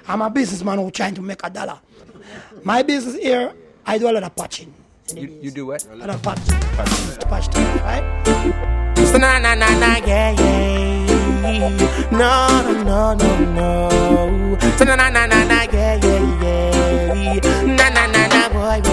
I'm a businessman who's trying to make a dollar. My business here, I do a lot of patching. You do what? A lot of patching. Patch things, right? So na na na na yeah yeah. No. So na na na na yeah yeah. Na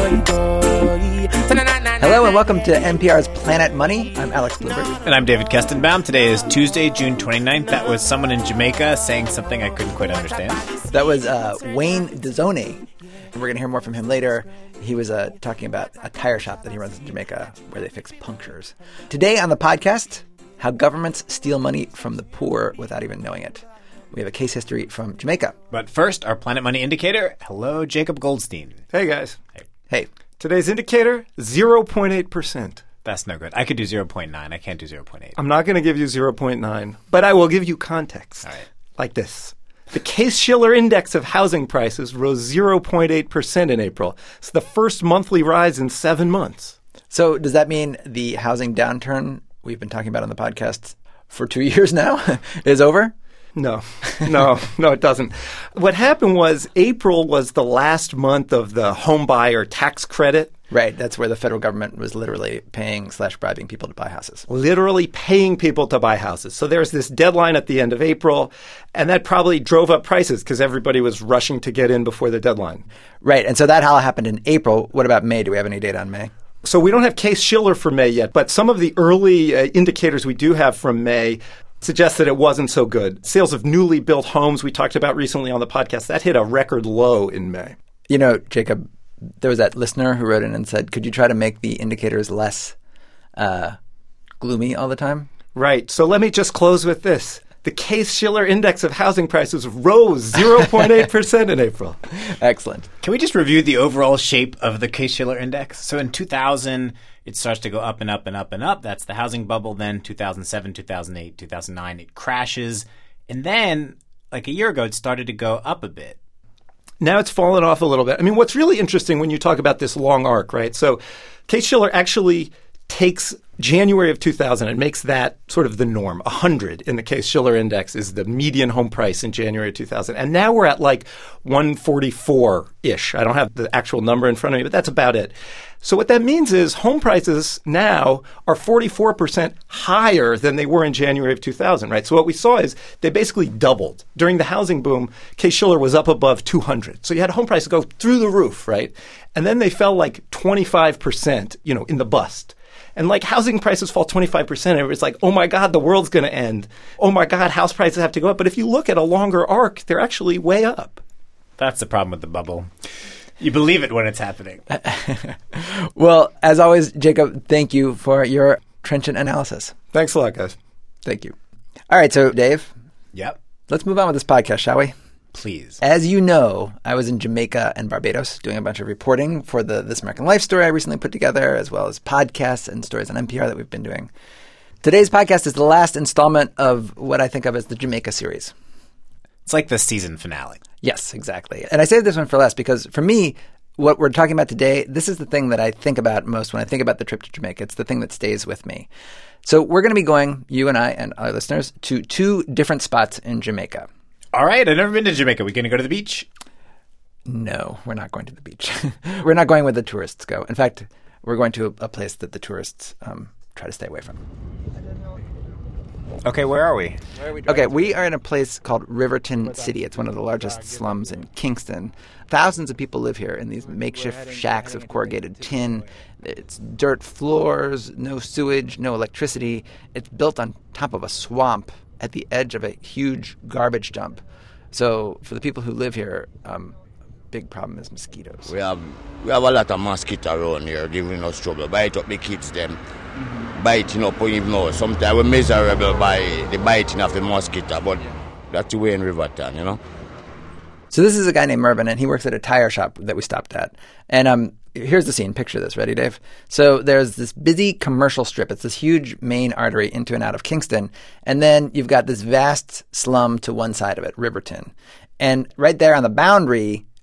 boy. So na na. Hello and welcome to NPR's Planet Money. I'm Alex Blumberg. And I'm David Kestenbaum. Today is Tuesday, June 29th. That was someone in Jamaica saying something I couldn't quite understand. That was Wayne Dezone. We're going to hear more from him later. He was talking about a tire shop that he runs in Jamaica where they fix punctures. Today on the podcast, how governments steal money from the poor without even knowing it. We have a case history from Jamaica. But first, our Planet Money indicator. Hello, Jacob Goldstein. Hey, guys. Hey. Today's indicator, 0.8%. That's no good. I could do 0.9. I can't do 0.8. I'm not going to give you 0.9, but I will give you context. All right. Like this. The Case-Shiller Index of housing prices rose 0.8% in April. It's the first monthly rise in 7 months. So does that mean the housing downturn we've been talking about on the podcast for 2 years now is over? No, it doesn't. What happened was April was the last month of the home buyer tax credit. Right. That's where the federal government was literally paying/bribing people to buy houses. Literally paying people to buy houses. So there's this deadline at the end of April, and that probably drove up prices because everybody was rushing to get in before the deadline. Right. And so that all happened in April. What about May? Do we have any data on May? So we don't have Case-Shiller for May yet, but some of the early indicators we do have from May suggest that it wasn't so good. Sales of newly built homes we talked about recently on the podcast, that hit a record low in May. You know, Jacob, there was that listener who wrote in and said, could you try to make the indicators less gloomy all the time? Right. So let me just close with this. The Case-Shiller Index of housing prices rose 0.8% in April. Excellent. Can we just review the overall shape of the Case-Shiller Index? So in 2000, it starts to go up and up and up and up. That's the housing bubble. Then 2007, 2008, 2009, it crashes. And then, like a year ago, it started to go up a bit. Now it's fallen off a little bit. I mean, what's really interesting when you talk about this long arc, right? So Case-Shiller actually takes January of 2000 and makes that sort of the norm. 100 in the Case-Shiller Index is the median home price in January of 2000. And now we're at like 144-ish. I don't have the actual number in front of me, but that's about it. So what that means is home prices now are 44% higher than they were in January of 2000, right? So what we saw is they basically doubled. During the housing boom, Case-Shiller was up above 200. So you had home prices go through the roof, right? And then they fell like 25%, in the bust. And like housing prices fall 25%, and it's like, oh my God, the world's going to end. Oh my God, house prices have to go up. But if you look at a longer arc, they're actually way up. That's the problem with the bubble. You believe it when it's happening. Well, as always, Jacob, thank you for your trenchant analysis. Thanks a lot, guys. Thank you. All right, so Dave. Yep. Let's move on with this podcast, shall we? Please. As you know, I was in Jamaica and Barbados doing a bunch of reporting for the This American Life story I recently put together, as well as podcasts and stories on NPR that we've been doing. Today's podcast is the last installment of what I think of as the Jamaica series. It's like the season finale. Yes, exactly. And I saved this one for last because for me, what we're talking about today, this is the thing that I think about most when I think about the trip to Jamaica. It's the thing that stays with me. So we're going to be going, you and I and our listeners, to 2 different spots in Jamaica. All right. I've never been to Jamaica. We going to go to the beach? No, we're not going to the beach. We're not going where the tourists go. In fact, we're going to a place that the tourists try to stay away from. Okay, where are we? Okay, we are in a place called Riverton City. It's one of the largest slums in Kingston. Thousands of people live here in these makeshift shacks of corrugated tin. It's dirt floors, no sewage, no electricity. It's built on top of a swamp at the edge of a huge garbage dump. So for the people who live here, big problem is mosquitoes. We have a lot of mosquitoes around here giving us trouble. Bite up the kids, them. Biting up, even though sometimes we're miserable by the biting of the mosquito, but that's the way in Riverton, So this is a guy named Mervyn, and he works at a tire shop that we stopped at. And here's the scene. Picture this. Ready, Dave? So there's this busy commercial strip. It's this huge main artery into and out of Kingston. And then you've got this vast slum to one side of it, Riverton. And right there on the boundary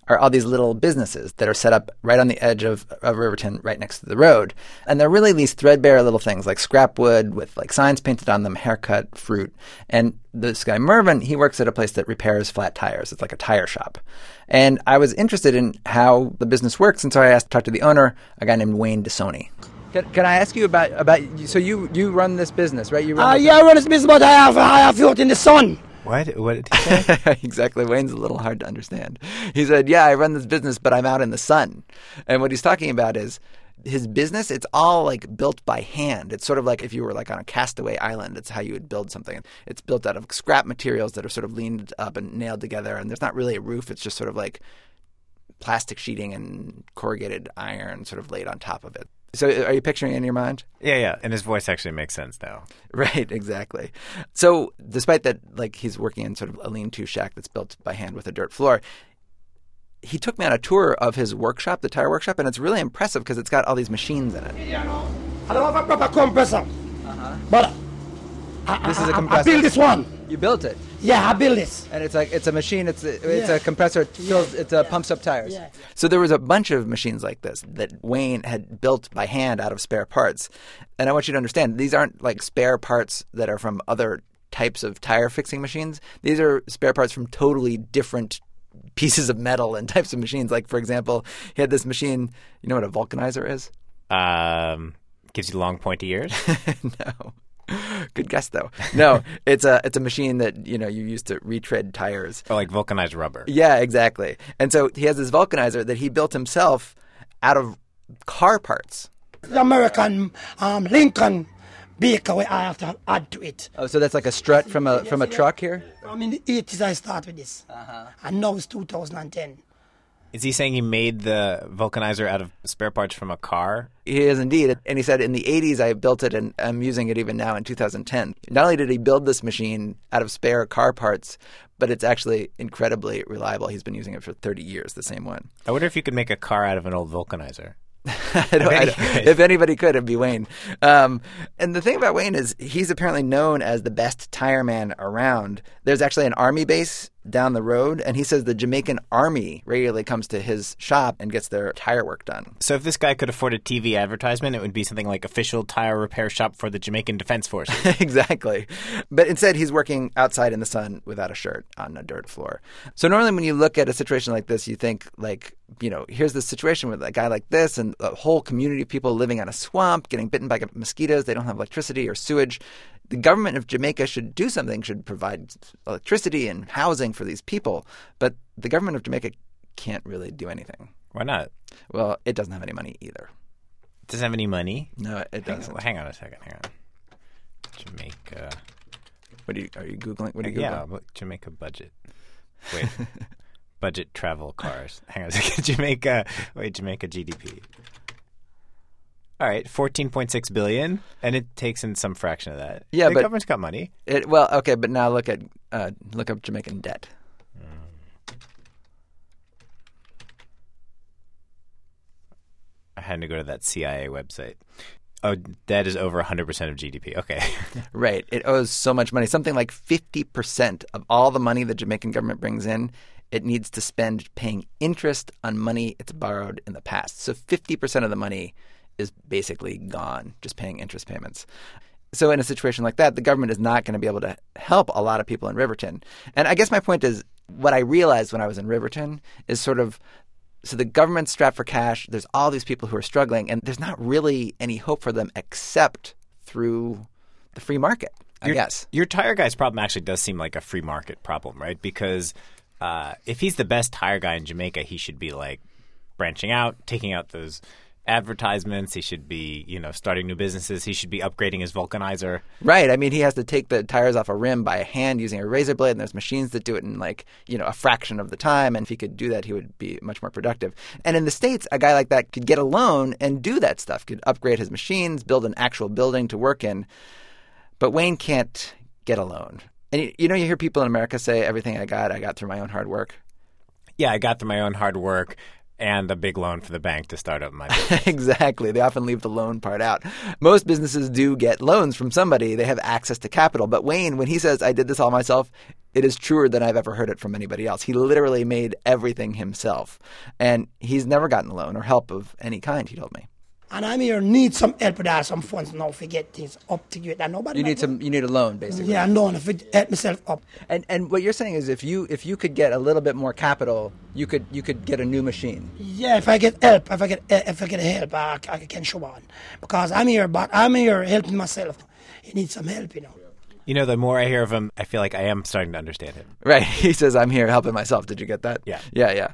are all these little businesses that are set up right on the edge of Riverton, right next to the road. And they're really these threadbare little things like scrap wood with like signs painted on them, haircut, fruit. And this guy Mervyn, he works at a place that repairs flat tires. It's like a tire shop. And I was interested in how the business works, and so I asked to talk to the owner, a guy named Wayne DeSoni. Can I ask you about so you run this business, right? I run this business, but I have out in the sun. What did he say? Exactly. Wayne's a little hard to understand. He said, yeah, I run this business, but I'm out in the sun. And what he's talking about is his business, it's all like built by hand. It's sort of like if you were like on a castaway island, it's how you would build something. It's built out of scrap materials that are sort of leaned up and nailed together. And there's not really a roof. It's just sort of like plastic sheeting and corrugated iron sort of laid on top of it. So are you picturing it in your mind? Yeah. And his voice actually makes sense now. Right, exactly. So despite that, like he's working in sort of a lean-to shack that's built by hand with a dirt floor, he took me on a tour of his workshop, the tire workshop, and it's really impressive because it's got all these machines in it. I don't have a proper compressor, but This is a compressor. I built this one. You built it, Yeah, I built this. and it's a machine. It's Yeah. a compressor. It fills, it pumps up tires. Yeah. So there was a bunch of machines like this that Wayne had built by hand out of spare parts. And I want you to understand, these aren't like spare parts that are from other types of tire fixing machines. These are spare parts from totally different pieces of metal and types of machines. Like, for example, he had this machine. You know what a vulcanizer is? Gives you long pointy ears. No. Good guess, though. No, it's a machine that you use to retread tires. Or like vulcanized rubber. Yeah, exactly. And so he has this vulcanizer that he built himself out of car parts. The American Lincoln vehicle where I have to add to it. Oh, so that's like a strut from a truck here? I mean, the 80s I started with this, and now it's 2010. Is he saying he made the vulcanizer out of spare parts from a car? He is indeed. And he said, in the 80s, I built it, and I'm using it even now in 2010. Not only did he build this machine out of spare car parts, but it's actually incredibly reliable. He's been using it for 30 years, the same one. I wonder if you could make a car out of an old vulcanizer. If anybody could, it'd be Wayne. And the thing about Wayne is he's apparently known as the best tire man around. There's actually an army base down the road, and he says the Jamaican army regularly comes to his shop and gets their tire work done. So if this guy could afford a TV advertisement, it would be something like official tire repair shop for the Jamaican Defense Forces. Exactly. But instead, he's working outside in the sun without a shirt on a dirt floor. So normally when you look at a situation like this, you think like, here's this situation with a guy like this and a whole community of people living on a swamp, getting bitten by mosquitoes. They don't have electricity or sewage. The government of Jamaica should do something, should provide electricity and housing for these people. But the government of Jamaica can't really do anything. Why not? Well, it doesn't have any money either. Does it have any money? No, it doesn't. Hang on a second. Hang on. Jamaica. Are you Googling? What are you Googling? Yeah, Jamaica budget. Wait. Budget travel cars. Hang on a second. Jamaica GDP. All right, 14.6 billion, and it takes in some fraction of that. Yeah, the but government's got money. Okay, but now look up Jamaican debt. I had to go to that CIA website. Oh, debt is over 100% of GDP. Okay. Right. It owes so much money. Something like 50% of all the money the Jamaican government brings in, it needs to spend paying interest on money it's borrowed in the past. So 50% of the money is basically gone, just paying interest payments. So in a situation like that, the government is not going to be able to help a lot of people in Riverton. And I guess my point is, what I realized when I was in Riverton is sort of, so the government's strapped for cash, there's all these people who are struggling, and there's not really any hope for them except through the free market, I guess. Your tire guy's problem actually does seem like a free market problem, right? Because if he's the best tire guy in Jamaica, he should be like branching out, taking out those advertisements. He should be, starting new businesses. He should be upgrading his vulcanizer. Right. I mean, he has to take the tires off a rim by hand using a razor blade, and there's machines that do it in a fraction of the time. And if he could do that, he would be much more productive. And in the States, a guy like that could get a loan and do that stuff, could upgrade his machines, build an actual building to work in. But Wayne can't get a loan. And you hear people in America say, everything I got through my own hard work. Yeah, I got through my own hard work. And a big loan for the bank to start up my business. Exactly. They often leave the loan part out. Most businesses do get loans from somebody. They have access to capital. But Wayne, when he says, I did this all myself, it is truer than I've ever heard it from anybody else. He literally made everything himself. And he's never gotten a loan or help of any kind, he told me. And I'm here need some help with that, some funds now to get things up to get that. Nobody. You need a loan, basically. Yeah, a loan to help myself up. And what you're saying is if you could get a little bit more capital, you could get a new machine. Yeah, if I get help, if I get help, I can show on. Because I'm here helping myself. He needs some help, you know. You know, the more I hear of him, I feel like I am starting to understand him. Right. He says, I'm here helping myself. Did you get that? Yeah. Yeah.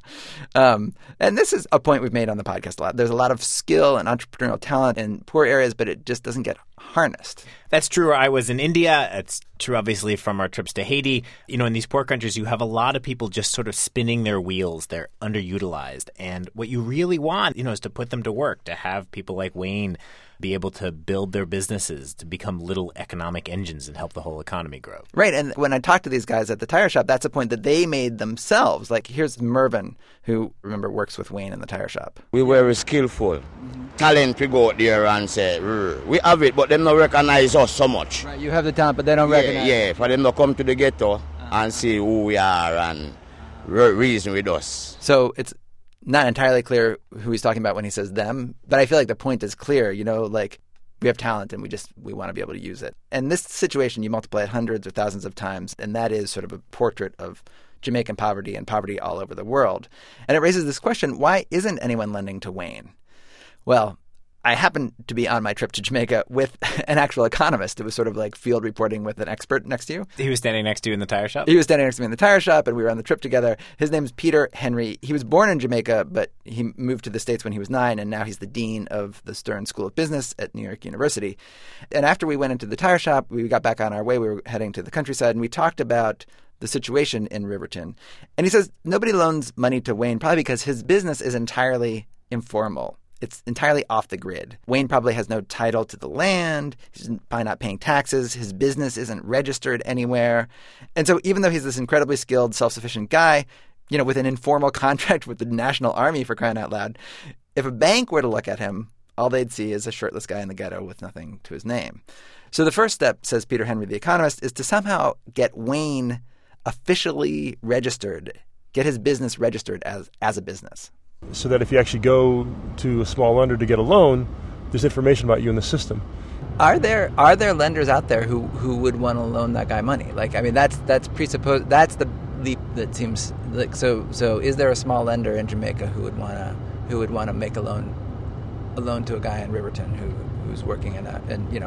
And this is a point we've made on the podcast a lot. There's a lot of skill and entrepreneurial talent in poor areas, but it just doesn't get harnessed. That's true. I was in India. It's true, obviously, from our trips to Haiti. You know, in these poor countries, you have a lot of people just sort of spinning their wheels. They're underutilized. And what you really want, you know, is to put them to work, to have people like Wayne be able to build their businesses, to become little economic engines and help the whole economy grow. Right. And when I talked to these guys at the tire shop, that's a point that they made themselves. Like, here's Mervyn, who, remember, works with Wayne in the tire shop. We were skillful. Talent, we go out there and say, we have it, but them not recognize us so much. Right. You have the talent, but they don't recognize. Yeah, for them to come to the ghetto and see who we are and reason with us. So it's not entirely clear who he's talking about when he says them, but I feel like the point is clear. You know, like, we have talent and we want to be able to use it. And this situation, you multiply it hundreds or thousands of times, and that is sort of a portrait of Jamaican poverty and poverty all over the world. And it raises this question, why isn't anyone lending to Wayne? Well, I happened to be on my trip to Jamaica with an actual economist. It was sort of like field reporting with an expert next to you. He was standing next to you in the tire shop? He was standing next to me in the tire shop, and we were on the trip together. His name's Peter Henry. He was born in Jamaica, but he moved to the States when he was 9, and now he's the dean of the Stern School of Business at New York University. And after we went into the tire shop, we got back on our way. We were heading to the countryside, and we talked about the situation in Riverton. And he says nobody loans money to Wayne probably because his business is entirely informal. It's entirely off the grid. Wayne probably has no title to the land. He's probably not paying taxes. His business isn't registered anywhere. And so even though he's this incredibly skilled, self-sufficient guy, you know, with an informal contract with the National Army, for crying out loud, if a bank were to look at him, all they'd see is a shirtless guy in the ghetto with nothing to his name. So the first step, says Peter Henry, the economist, is to somehow get Wayne officially registered, get his business registered as a business. So that if you actually go to a small lender to get a loan, there's information about you in the system. Are there lenders out there who would want to loan that guy money? Like, I mean, that's presupposed. That's the leap that seems like so. Is there a small lender in Jamaica who would want to make a loan to a guy in Riverton who's working in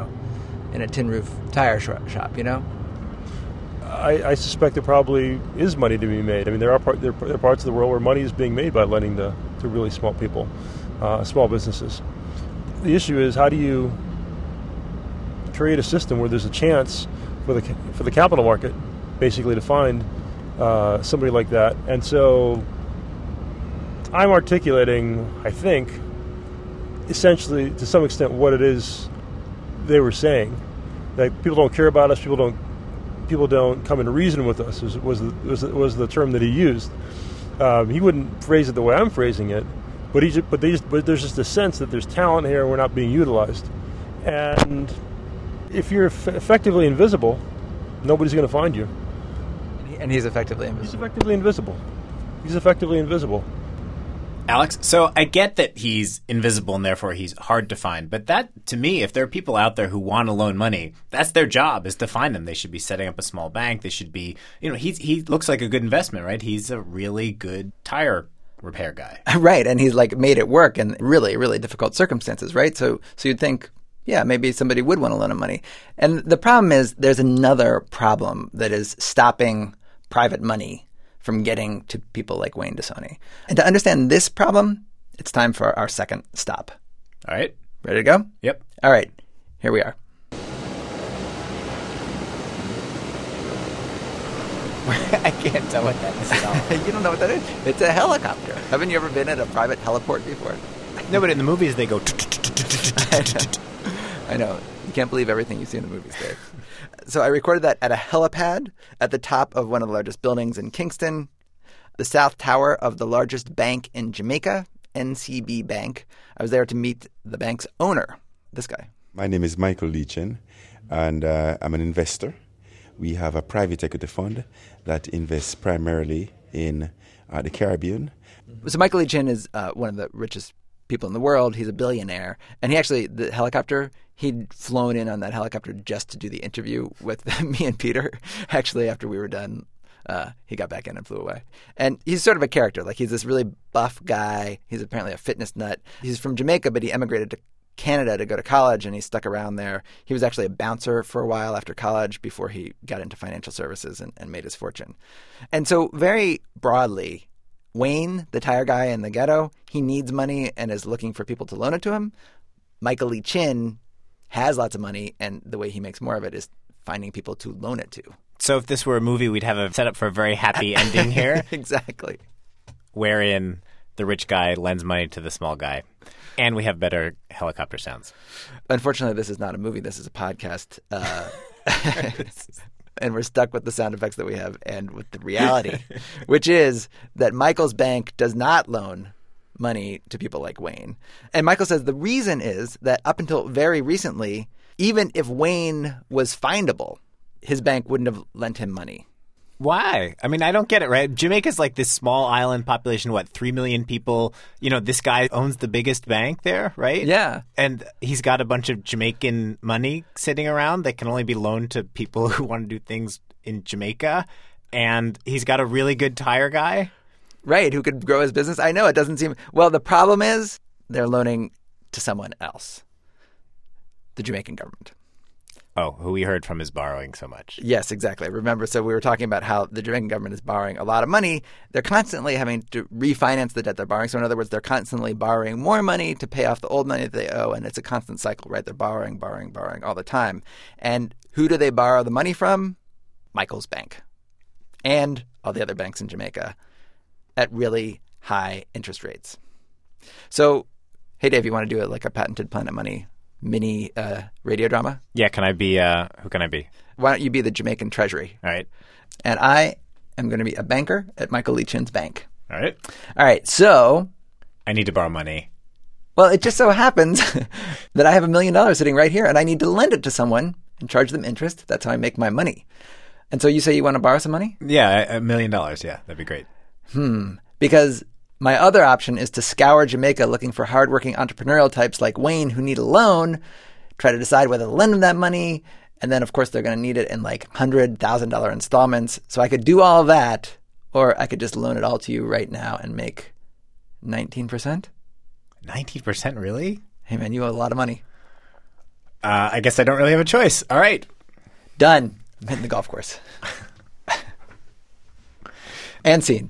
a tin roof tire shop? You know. I suspect there probably is money to be made. I mean, there are parts of the world where money is being made by lending to really small people, small businesses. The issue is, how do you create a system where there's a chance for the capital market, basically, to find somebody like that? And so I'm articulating, I think, essentially, to some extent, what it is they were saying. That people don't care about us, people don't come and reason with us, was the term that he used. He wouldn't phrase it the way I'm phrasing it, but there's just a sense that there's talent here and we're not being utilized. And if you're effectively invisible, nobody's going to find you. And he's effectively invisible. He's effectively invisible. Alex, so I get that he's invisible and therefore he's hard to find. But that, to me, if there are people out there who want to loan money, that's their job, is to find them. They should be setting up a small bank. They should be, he looks like a good investment, right? He's a really good tire repair guy. Right. And he's like made it work in really, really difficult circumstances, right? So you'd think, yeah, maybe somebody would want to loan him money. And the problem is there's another problem that is stopping private money from getting to people like Wayne Dessoni. And to understand this problem, it's time for our second stop. All right. Ready to go? Yep. All right. Here we are. I can't tell what that is at all. You don't know what that is? It's a helicopter. Haven't you ever been at a private heliport before? No, but in the movies they go... I know. You can't believe everything you see in the movies, Dave. So I recorded that at a helipad at the top of one of the largest buildings in Kingston. the South Tower of the largest bank in Jamaica, NCB Bank. I was there to meet the bank's owner, this guy. My name is Michael Leachin, and I'm an investor. We have a private equity fund that invests primarily in the Caribbean. So Michael Leachin is one of the richest people in the world. He's a billionaire. And he actually, the helicopter, he'd flown in on that helicopter just to do the interview with me and Peter. Actually, after we were done, he got back in and flew away. And he's sort of a character. Like, he's this really buff guy. He's apparently a fitness nut. He's from Jamaica, but he emigrated to Canada to go to college, and he stuck around there. He was actually a bouncer for a while after college before he got into financial services and made his fortune. And so very broadly, Wayne, the tire guy in the ghetto, he needs money and is looking for people to loan it to him. Michael Leachin has lots of money, and the way he makes more of it is finding people to loan it to. So if this were a movie, we'd have a setup for a very happy ending here. Exactly. Wherein the rich guy lends money to the small guy. And we have better helicopter sounds. Unfortunately, this is not a movie. This is a podcast. And we're stuck with the sound effects that we have and with the reality, which is that Michael's bank does not loan money to people like Wayne. And Michael says the reason is that up until very recently, even if Wayne was findable, his bank wouldn't have lent him money. Why? I mean, I don't get it, right? Jamaica's like this small island population, 3 million people. You know, this guy owns the biggest bank there, right? Yeah. And he's got a bunch of Jamaican money sitting around that can only be loaned to people who want to do things in Jamaica. And he's got a really good tire guy. Right, who could grow his business. I know, it doesn't seem... Well, the problem is they're loaning to someone else. The Jamaican government. Oh, who we heard from is borrowing so much. Yes, exactly. Remember, so we were talking about how the Jamaican government is borrowing a lot of money. They're constantly having to refinance the debt they're borrowing. So in other words, they're constantly borrowing more money to pay off the old money that they owe, and it's a constant cycle, right? They're borrowing all the time. And who do they borrow the money from? Michael's bank and all the other banks in Jamaica at really high interest rates. So, hey, Dave, you want to do it like a patented Planet Money mini radio drama? Yeah, can I be, who can I be? Why don't you be the Jamaican Treasury? All right. And I am going to be a banker at Michael Leachin's bank. All right. All right, so... I need to borrow money. Well, it just so happens that I have $1 million sitting right here, and I need to lend it to someone and charge them interest. That's how I make my money. And so you say you want to borrow some money? Yeah, $1 million. Yeah, that'd be great. Because my other option is to scour Jamaica looking for hardworking entrepreneurial types like Wayne who need a loan, try to decide whether to lend them that money, and then, of course, they're going to need it in like $100,000 installments. So I could do all of that, or I could just loan it all to you right now and make 19%. 19%, really? Hey, man, you owe a lot of money. I guess I don't really have a choice. All right. Done. I'm hitting the golf course. And scene.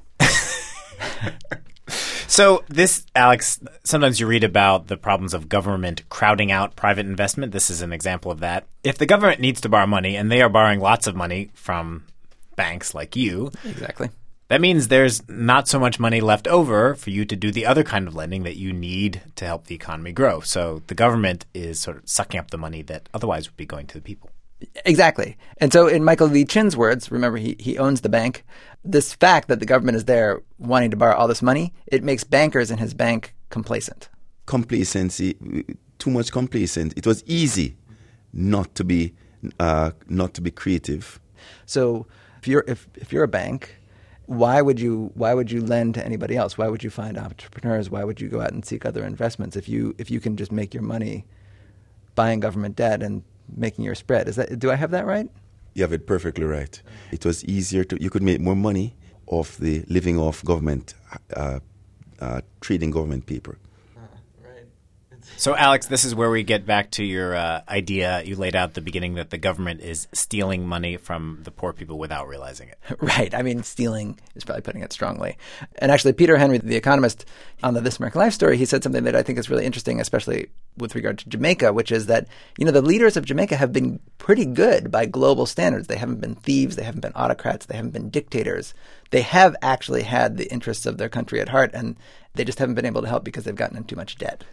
So this, Alex, sometimes you read about the problems of government crowding out private investment. This is an example of that. If the government needs to borrow money, and they are borrowing lots of money from banks like you, Exactly. that means there's not so much money left over for you to do the other kind of lending that you need to help the economy grow. So the government is sort of sucking up the money that otherwise would be going to the people. Exactly. And so in Michael Leachin's words, remember he owns the bank, this fact that the government is there wanting to borrow all this money, it makes bankers in his bank complacent. Complacency, too much complacent. It was easy not to be creative. So if you're a bank, why would you lend to anybody else? Why would you find entrepreneurs? Why would you go out and seek other investments if you can just make your money buying government debt and making your spread? Do I have that right? You have it perfectly right. It was easier you could make more money off the living off government, trading government paper. So, Alex, this is where we get back to your idea you laid out at the beginning that the government is stealing money from the poor people without realizing it. Right. I mean, stealing is probably putting it strongly. And actually, Peter Henry, the economist, on the This American Life story, he said something that I think is really interesting, especially with regard to Jamaica, which is that, the leaders of Jamaica have been pretty good by global standards. They haven't been thieves. They haven't been autocrats. They haven't been dictators. They have actually had the interests of their country at heart, and they just haven't been able to help because they've gotten in too much debt.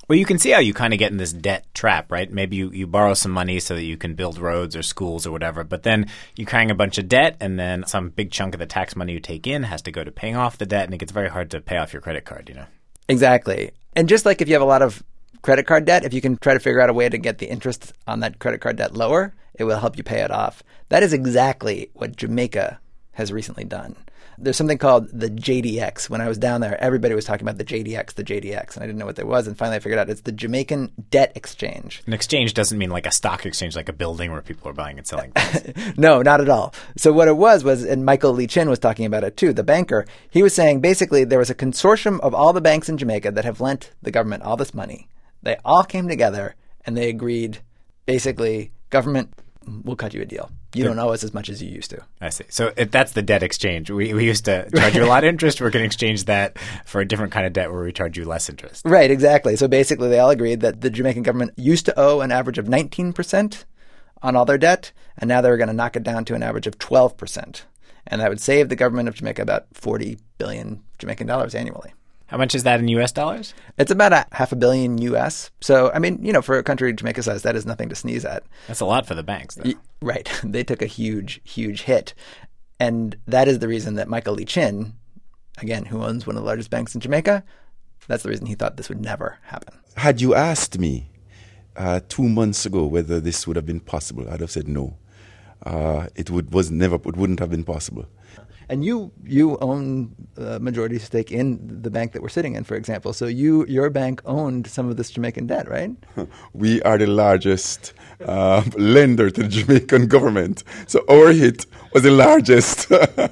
Well, you can see how you kind of get in this debt trap, right? Maybe you borrow some money so that you can build roads or schools or whatever, but then you're carrying a bunch of debt, and then some big chunk of the tax money you take in has to go to paying off the debt, and it gets very hard to pay off your credit card, you know? Exactly. And just like if you have a lot of credit card debt, if you can try to figure out a way to get the interest on that credit card debt lower, it will help you pay it off. That is exactly what Jamaica has recently done. There's something called the JDX. When I was down there, everybody was talking about the JDX, and I didn't know what that was. And finally I figured out it's the Jamaican Debt Exchange. An exchange doesn't mean like a stock exchange, like a building where people are buying and selling things. No, not at all. So what it was, and Michael Lee Chin was talking about it too, the banker, he was saying basically there was a consortium of all the banks in Jamaica that have lent the government all this money. They all came together and they agreed, basically, government, we'll cut you a deal. You don't owe us as much as you used to. I see. So that's the debt exchange. We used to charge you a lot of interest. We're going to exchange that for a different kind of debt where we charge you less interest. Right, exactly. So basically they all agreed that the Jamaican government used to owe an average of 19% on all their debt, and now they were going to knock it down to an average of 12%. And that would save the government of Jamaica about 40 billion Jamaican dollars annually. How much is that in U.S. dollars? It's about $500 million U.S. So, I mean, for a country Jamaica size, that is nothing to sneeze at. That's a lot for the banks, though. Right. They took a huge, huge hit. And that is the reason that Michael Lee Chin, again, who owns one of the largest banks in Jamaica, that's the reason he thought this would never happen. Had you asked me 2 months ago whether this would have been possible, I'd have said no. It wouldn't have been possible. And you own a majority stake in the bank that we're sitting in, for example. So your bank owned some of this Jamaican debt, right? We are the largest lender to the Jamaican government. So our hit was the largest.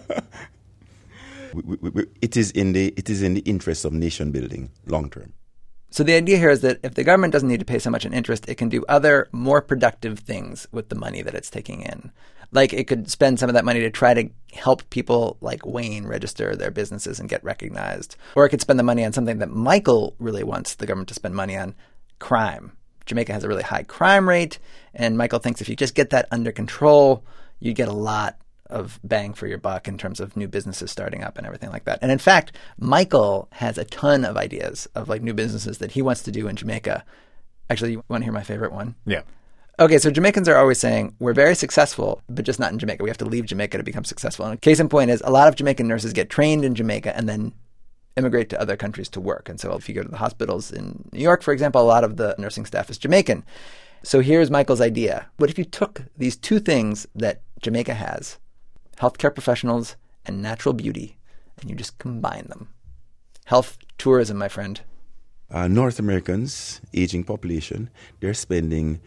It is in the interest of nation building long term. So the idea here is that if the government doesn't need to pay so much in interest, it can do other more productive things with the money that it's taking in. Like it could spend some of that money to try to help people like Wayne register their businesses and get recognized. Or it could spend the money on something that Michael really wants the government to spend money on, crime. Jamaica has a really high crime rate, and Michael thinks if you just get that under control, you get a lot of bang for your buck in terms of new businesses starting up and everything like that. And in fact, Michael has a ton of ideas of like new businesses that he wants to do in Jamaica. Actually, you want to hear my favorite one? Yeah. Okay, so Jamaicans are always saying, we're very successful, but just not in Jamaica. We have to leave Jamaica to become successful. And case in point is a lot of Jamaican nurses get trained in Jamaica and then immigrate to other countries to work. And so if you go to the hospitals in New York, for example, a lot of the nursing staff is Jamaican. So here's Michael's idea. What if you took these two things that Jamaica has, healthcare professionals and natural beauty, and you just combine them? Health tourism, my friend. North Americans, aging population, they're spending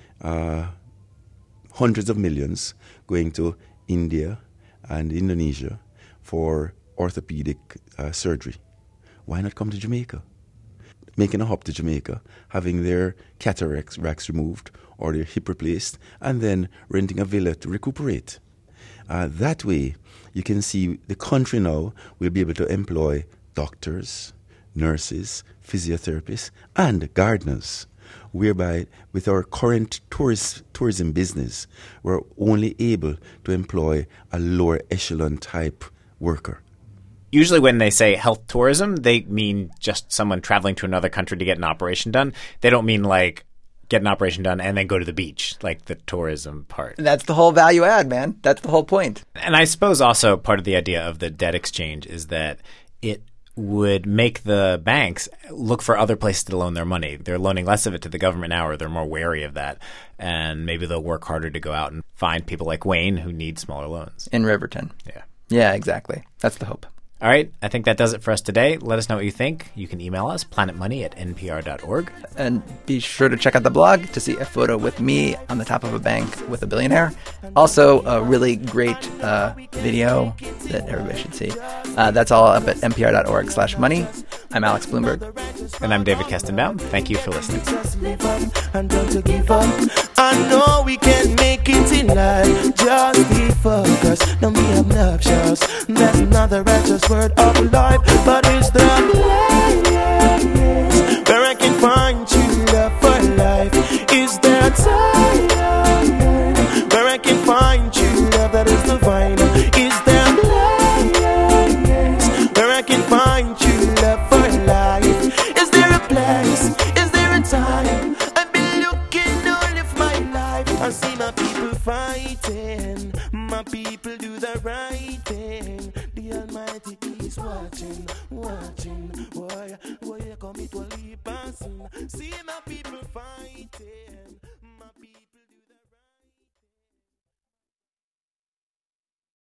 hundreds of millions going to India and Indonesia for orthopedic surgery. Why not come to Jamaica? Making a hop to Jamaica, having their cataracts removed or their hip replaced, and then renting a villa to recuperate. That way, you can see the country now will be able to employ doctors, nurses, physiotherapists, and gardeners, whereby with our current tourism business, we're only able to employ a lower echelon type worker. Usually when they say health tourism, they mean just someone traveling to another country to get an operation done. They don't mean like get an operation done and then go to the beach, like the tourism part. That's the whole value add, man. That's the whole point. And I suppose also part of the idea of the debt exchange is that it would make the banks look for other places to loan their money. They're loaning less of it to the government now, or they're more wary of that. And maybe they'll work harder to go out and find people like Wayne who need smaller loans. In Riverton. Yeah. Yeah, exactly. That's the hope. All right. I think that does it for us today. Let us know what you think. You can email us, planetmoney@npr.org. And be sure to check out the blog to see a photo with me on the top of a bank with a billionaire. Also, a really great video that everybody should see. That's all up at npr.org/money. I'm Alex Bloomberg. And I'm David Kestenbaum. Thank you for listening. And don't give up. I know we can make it in life. Just be focused. Don't be obnoxious. That's another righteous word of life. But it's the place where I can find true love for life. Is there time where I can find true love that is divine? Is there place where I can find true love for life? Is there a place? Is there a time? watching. Boy, you come it will leap and sin. See my people.